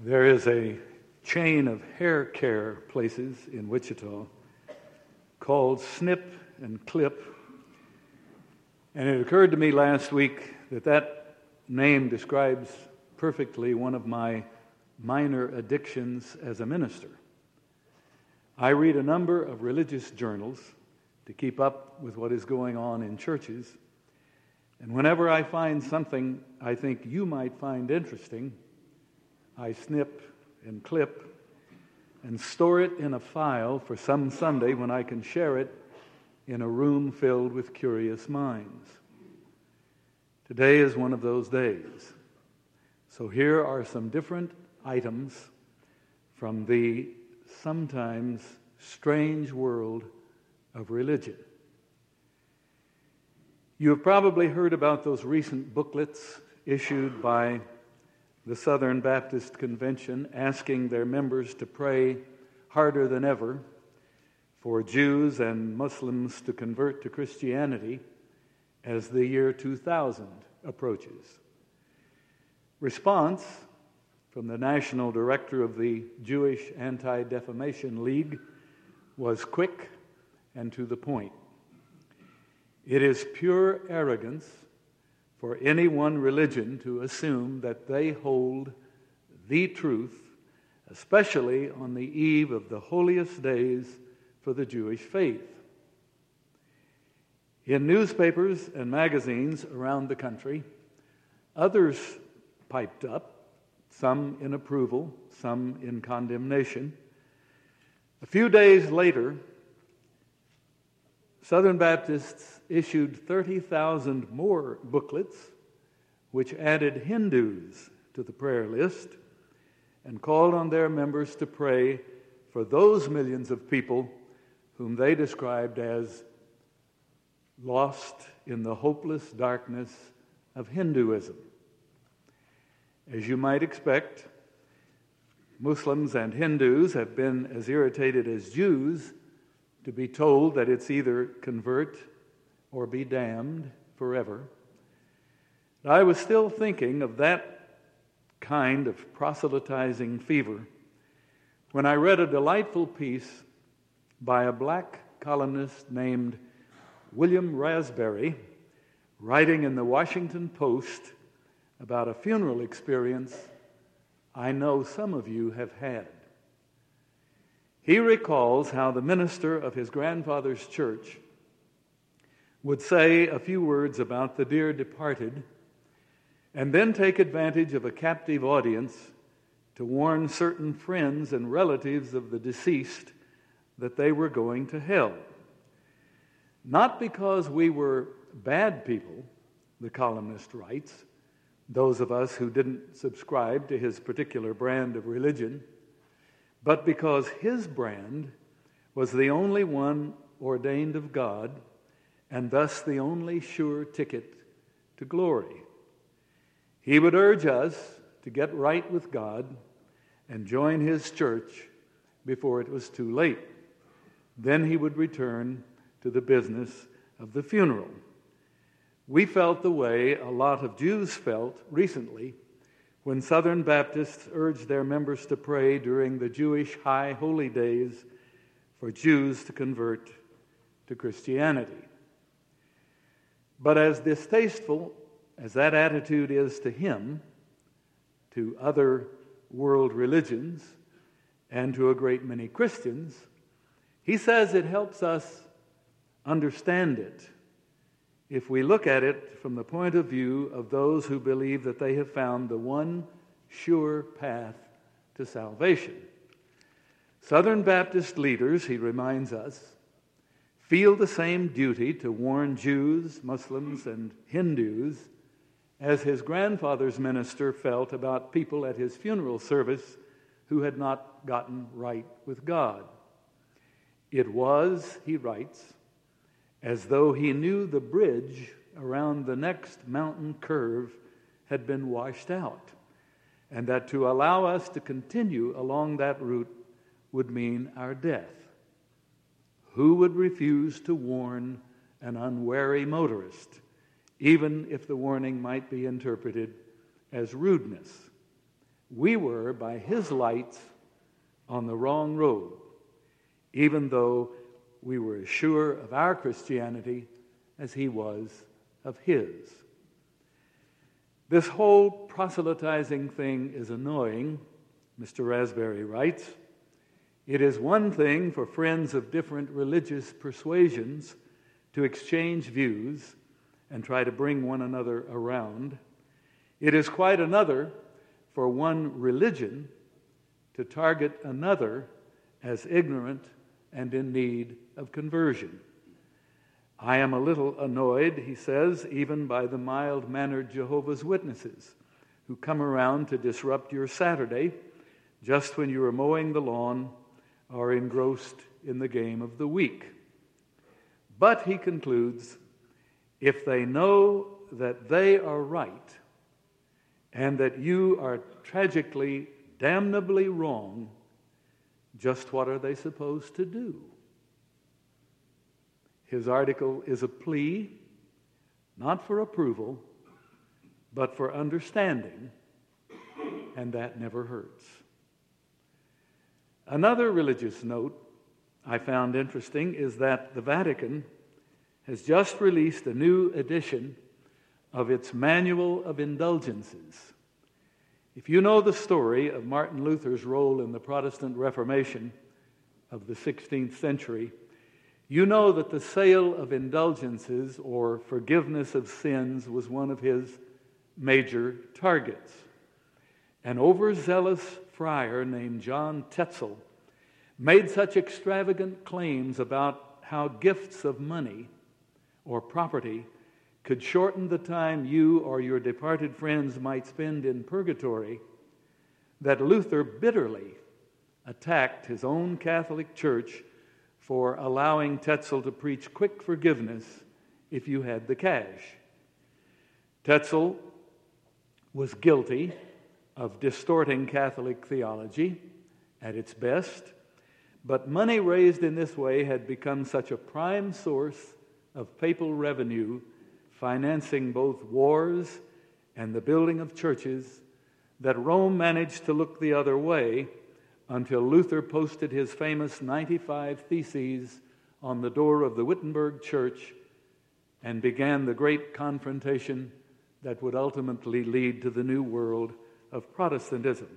There is a chain of hair care places in Wichita called Snip and Clip, and it occurred to me last week that that name describes perfectly one of my minor addictions as a minister. I read a number of religious journals to keep up with what is going on in churches, and whenever I find something I think you might find interesting, I snip and clip and store it in a file for some Sunday when I can share it in a room filled with curious minds. Today is one of those days. So here are some different items from the sometimes strange world of religion. You have probably heard about those recent booklets issued by the Southern Baptist Convention asking their members to pray harder than ever for Jews and Muslims to convert to Christianity as the year 2000 approaches. Response from the National Director of the Jewish Anti-Defamation League was quick and to the point. It is pure arrogance for any one religion to assume that they hold the truth, especially on the eve of the holiest days for the Jewish faith. In newspapers and magazines around the country, others piped up, some in approval, some in condemnation. A few days later, Southern Baptists issued 30,000 more booklets, which added Hindus to the prayer list and called on their members to pray for those millions of people whom they described as lost in the hopeless darkness of Hinduism. As you might expect, Muslims and Hindus have been as irritated as Jews to be told that it's either convert or be damned forever. I was still thinking of that kind of proselytizing fever when I read a delightful piece by a black columnist named William Raspberry, writing in the Washington Post about a funeral experience I know some of you have had. He recalls how the minister of his grandfather's church would say a few words about the dear departed and then take advantage of a captive audience to warn certain friends and relatives of the deceased that they were going to hell. Not because we were bad people, the columnist writes, those of us who didn't subscribe to his particular brand of religion, but because his brand was the only one ordained of God and thus the only sure ticket to glory. He would urge us to get right with God and join his church before it was too late. Then he would return to the business of the funeral. We felt the way a lot of Jews felt recently when Southern Baptists urged their members to pray during the Jewish high holy days for Jews to convert to Christianity. But as distasteful as that attitude is to him, to other world religions, and to a great many Christians, he says it helps us understand it if we look at it from the point of view of those who believe that they have found the one sure path to salvation. Southern Baptist leaders, he reminds us, feel the same duty to warn Jews, Muslims, and Hindus as his grandfather's minister felt about people at his funeral service who had not gotten right with God. It was, he writes, as though he knew the bridge around the next mountain curve had been washed out, and that to allow us to continue along that route would mean our death. Who would refuse to warn an unwary motorist, even if the warning might be interpreted as rudeness? we were, by his lights, on the wrong road, even though we were as sure of our Christianity as he was of his. This whole proselytizing thing is annoying, Mr. Raspberry writes. It is one thing for friends of different religious persuasions to exchange views and try to bring one another around. It is quite another for one religion to target another as ignorant and in need of conversion. I am a little annoyed, he says, even by the mild-mannered Jehovah's Witnesses who come around to disrupt your Saturday just when you are mowing the lawn or engrossed in the game of the week. But, he concludes, if they know that they are right and that you are tragically, damnably wrong, just what are they supposed to do? His article is a plea, not for approval, but for understanding, and that never hurts. Another religious note I found interesting is that the Vatican has just released a new edition of its Manual of Indulgences. If you know the story of Martin Luther's role in the Protestant Reformation of the 16th century, you know that the sale of indulgences or forgiveness of sins was one of his major targets. An overzealous friar named John Tetzel made such extravagant claims about how gifts of money or property could shorten the time you or your departed friends might spend in purgatory that Luther bitterly attacked his own Catholic Church for allowing Tetzel to preach quick forgiveness if you had the cash. Tetzel was guilty of distorting Catholic theology at its best, but money raised in this way had become such a prime source of papal revenue, financing both wars and the building of churches, that Rome managed to look the other way until Luther posted his famous 95 Theses on the door of the Wittenberg Church and began the great confrontation that would ultimately lead to the new world of Protestantism.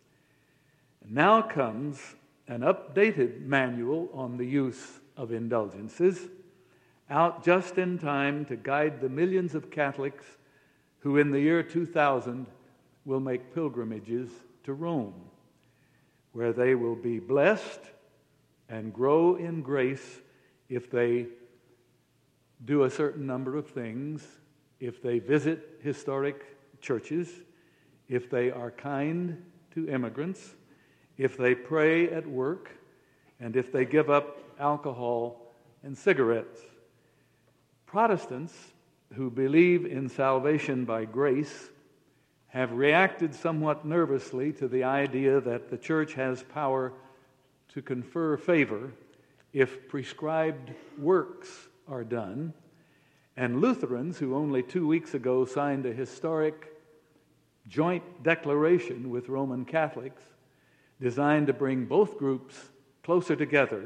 And now comes an updated manual on the use of indulgences, out just in time to guide the millions of Catholics who in the year 2000 will make pilgrimages to Rome, where they will be blessed and grow in grace if they do a certain number of things, if they visit historic churches, if they are kind to immigrants, if they pray at work, and if they give up alcohol and cigarettes. Protestants who believe in salvation by grace have reacted somewhat nervously to the idea that the church has power to confer favor if prescribed works are done, and Lutherans, who only 2 weeks ago signed a historic joint declaration with Roman Catholics designed to bring both groups closer together,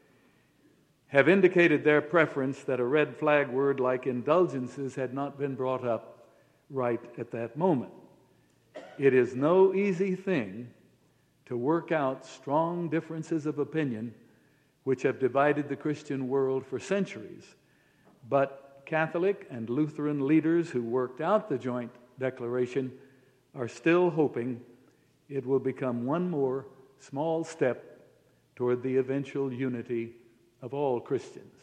have indicated their preference that a red flag word like indulgences had not been brought up right at that moment. It is no easy thing to work out strong differences of opinion which have divided the Christian world for centuries, but Catholic and Lutheran leaders who worked out the joint declaration are still hoping it will become one more small step toward the eventual unity of all Christians.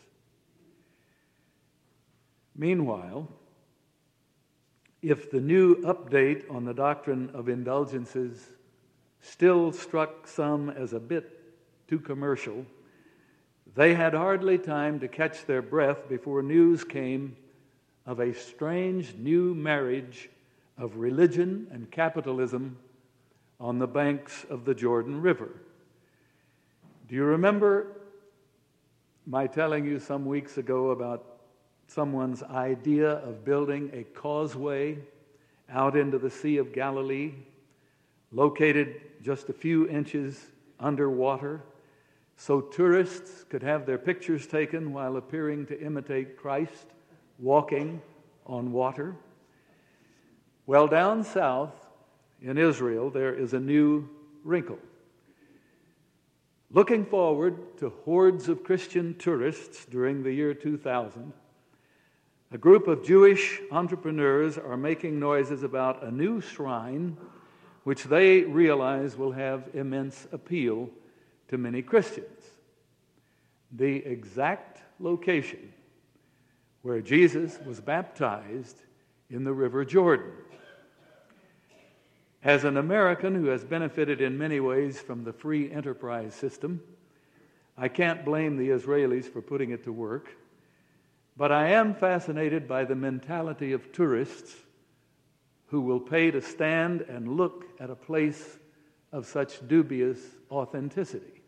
Meanwhile, if the new update on the doctrine of indulgences still struck some as a bit too commercial, they had hardly time to catch their breath before news came of a strange new marriage of religion and capitalism on the banks of the Jordan River. Do you remember my telling you some weeks ago about someone's idea of building a causeway out into the Sea of Galilee located just a few inches underwater, so tourists could have their pictures taken while appearing to imitate Christ walking on water. Well, down south in Israel, there is a new wrinkle. Looking forward to hordes of Christian tourists during the year 2000, a group of Jewish entrepreneurs are making noises about a new shrine which they realize will have immense appeal to many Christians. The exact location where Jesus was baptized in the River Jordan. As an American who has benefited in many ways from the free enterprise system, I can't blame the Israelis for putting it to work, but I am fascinated by the mentality of tourists who will pay to stand and look at a place of such dubious authenticity.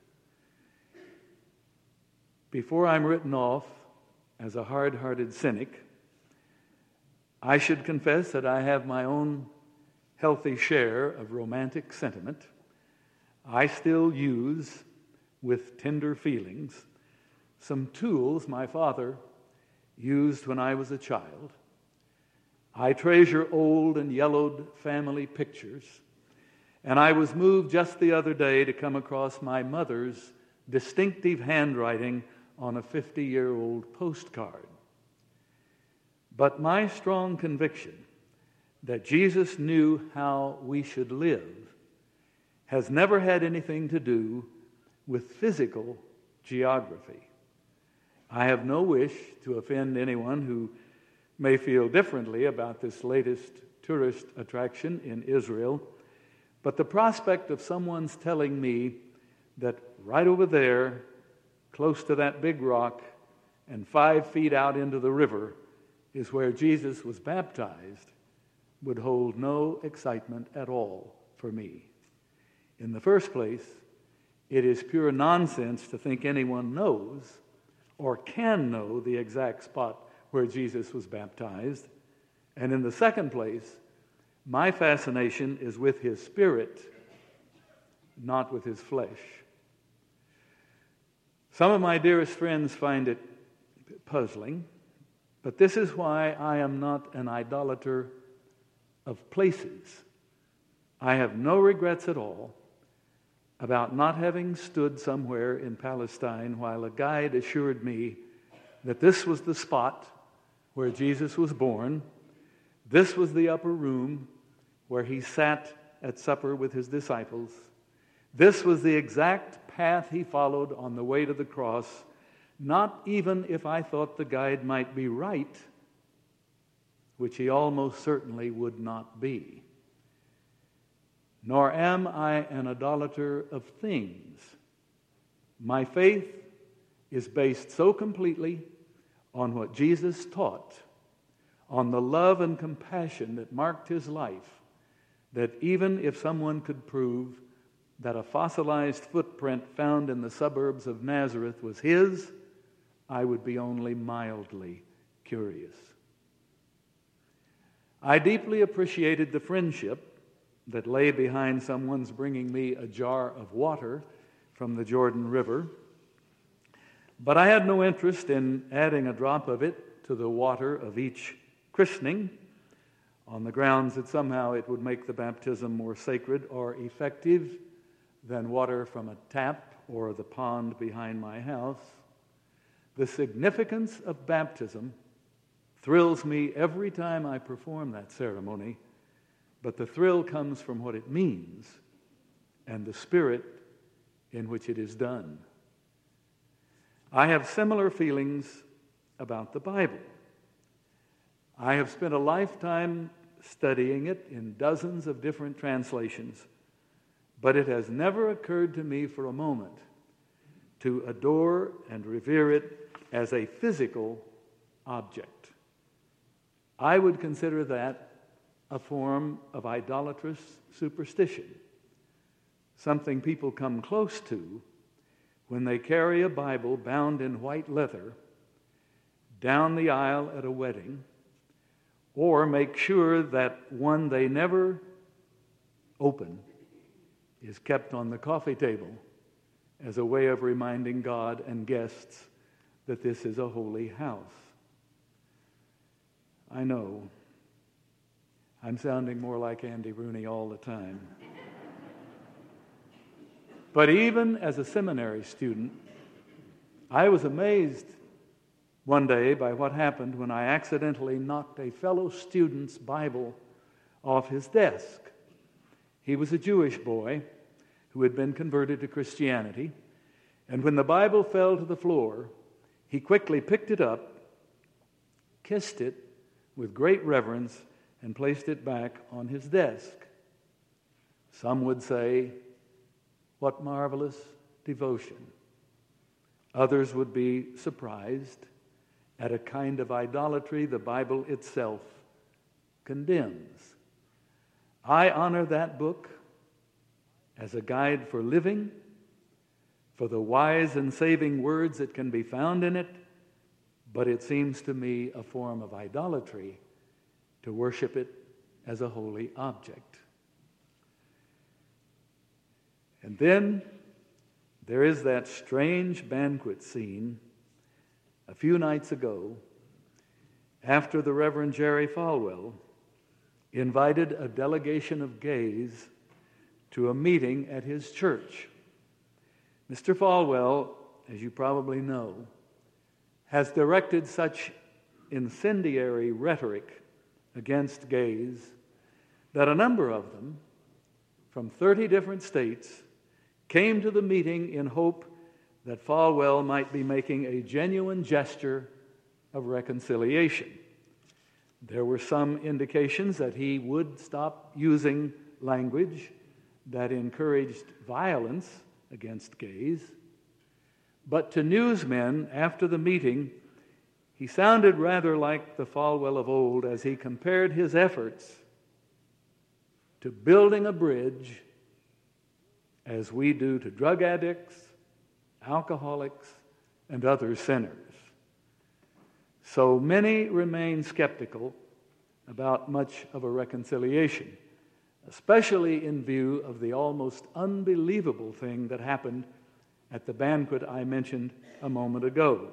Before I'm written off as a hard-hearted cynic, I should confess that I have my own healthy share of romantic sentiment. I still use, with tender feelings, some tools my father used when I was a child. I treasure old and yellowed family pictures, and I was moved just the other day to come across my mother's distinctive handwriting on a 50-year-old postcard. But my strong conviction that Jesus knew how we should live has never had anything to do with physical geography. I have no wish to offend anyone who may feel differently about this latest tourist attraction in Israel, but the prospect of someone's telling me that right over there, close to that big rock and 5 feet out into the river, is where Jesus was baptized would hold no excitement at all for me. In the first place, it is pure nonsense to think anyone knows or can know the exact spot where Jesus was baptized. And in the second place, my fascination is with his spirit, not with his flesh. Some of my dearest friends find it puzzling, but this is why I am not an idolater of places. I have no regrets at all about not having stood somewhere in Palestine while a guide assured me that this was the spot where Jesus was born. This was the upper room where he sat at supper with his disciples. This was the exact path he followed on the way to the cross, not even if I thought the guide might be right, which he almost certainly would not be. Nor am I an idolater of things. My faith is based so completely on what Jesus taught, on the love and compassion that marked his life, that even if someone could prove that a fossilized footprint found in the suburbs of Nazareth was his, I would be only mildly curious. I deeply appreciated the friendship that lay behind someone's bringing me a jar of water from the Jordan River, but I had no interest in adding a drop of it to the water of each christening on the grounds that somehow it would make the baptism more sacred or effective than water from a tap or the pond behind my house. The significance of baptism thrills me every time I perform that ceremony, but the thrill comes from what it means and the spirit in which it is done. I have similar feelings about the Bible. I have spent a lifetime studying it in dozens of different translations, but it has never occurred to me for a moment to adore and revere it as a physical object. I would consider that a form of idolatrous superstition, something people come close to when they carry a Bible bound in white leather down the aisle at a wedding, or make sure that one they never open is kept on the coffee table as a way of reminding God and guests that this is a holy house. I know I'm sounding more like Andy Rooney all the time. But even as a seminary student, I was amazed one day by what happened when I accidentally knocked a fellow student's Bible off his desk. He was a Jewish boy who had been converted to Christianity, and when the Bible fell to the floor, he quickly picked it up, kissed it with great reverence, and placed it back on his desk. Some would say, "What marvelous devotion." Others would be surprised at a kind of idolatry the Bible itself condemns. I honor that book as a guide for living, for the wise and saving words that can be found in it, but it seems to me a form of idolatry to worship it as a holy object. And then there is that strange banquet scene a few nights ago after the Reverend Jerry Falwell invited a delegation of gays to a meeting at his church. Mr. Falwell, as you probably know, has directed such incendiary rhetoric against gays that a number of them from 30 different states came to the meeting in hope that Falwell might be making a genuine gesture of reconciliation. There were some indications that he would stop using language that encouraged violence against gays. But to newsmen after the meeting, he sounded rather like the Falwell of old as he compared his efforts to building a bridge as we do to drug addicts, alcoholics, and other sinners. So many remain skeptical about much of a reconciliation, especially in view of the almost unbelievable thing that happened at the banquet I mentioned a moment ago.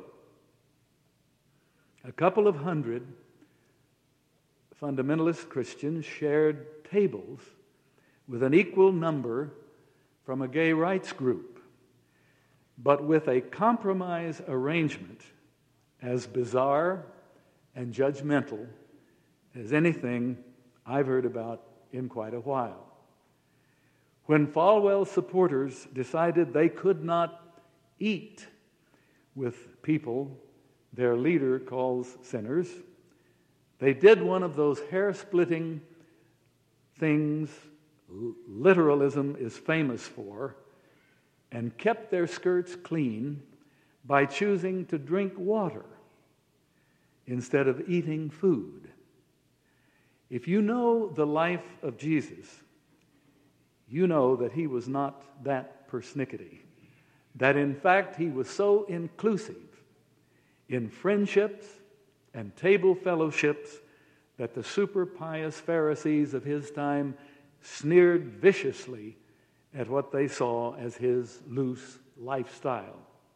A couple of hundred fundamentalist Christians shared tables with an equal number from a gay rights group, but with a compromise arrangement as bizarre and judgmental as anything I've heard about in quite a while. When Falwell supporters decided they could not eat with people their leader calls sinners, they did one of those hair-splitting things literalism is famous for, and kept their skirts clean by choosing to drink water instead of eating food. If you know the life of Jesus, you know that he was not that persnickety, that in fact he was so inclusive in friendships and table fellowships that the super pious Pharisees of his time sneered viciously at what they saw as his loose lifestyle.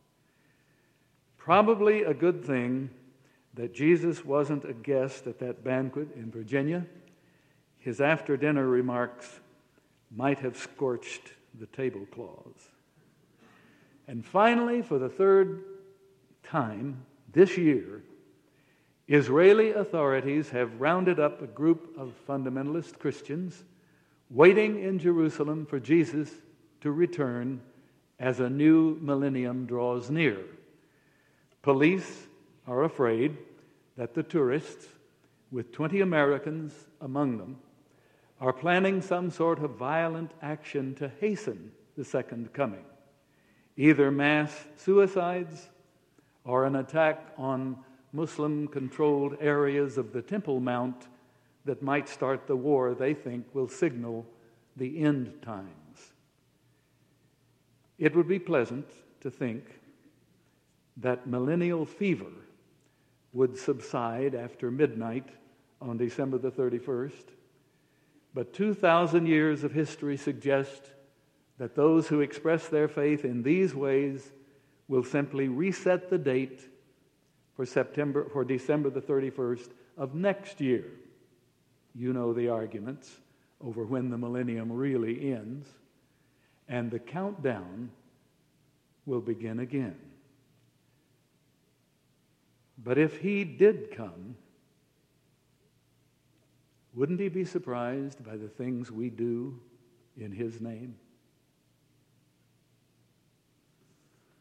Probably a good thing that Jesus wasn't a guest at that banquet in Virginia. His after-dinner remarks might have scorched the tablecloths. And finally, for the third time this year, Israeli authorities have rounded up a group of fundamentalist Christians waiting in Jerusalem for Jesus to return as a new millennium draws near. Police are afraid that the tourists, with 20 Americans among them, are planning some sort of violent action to hasten the second coming, either mass suicides or an attack on Muslim-controlled areas of the Temple Mount that might start the war they think will signal the end times. It would be pleasant to think that millennial fever would subside after midnight on December the 31st, but 2,000 years of history suggest that those who express their faith in these ways will simply reset the date for December the 31st of next year. You know the arguments over when the millennium really ends, and the countdown will begin again. But if he did come, wouldn't he be surprised by the things we do in his name?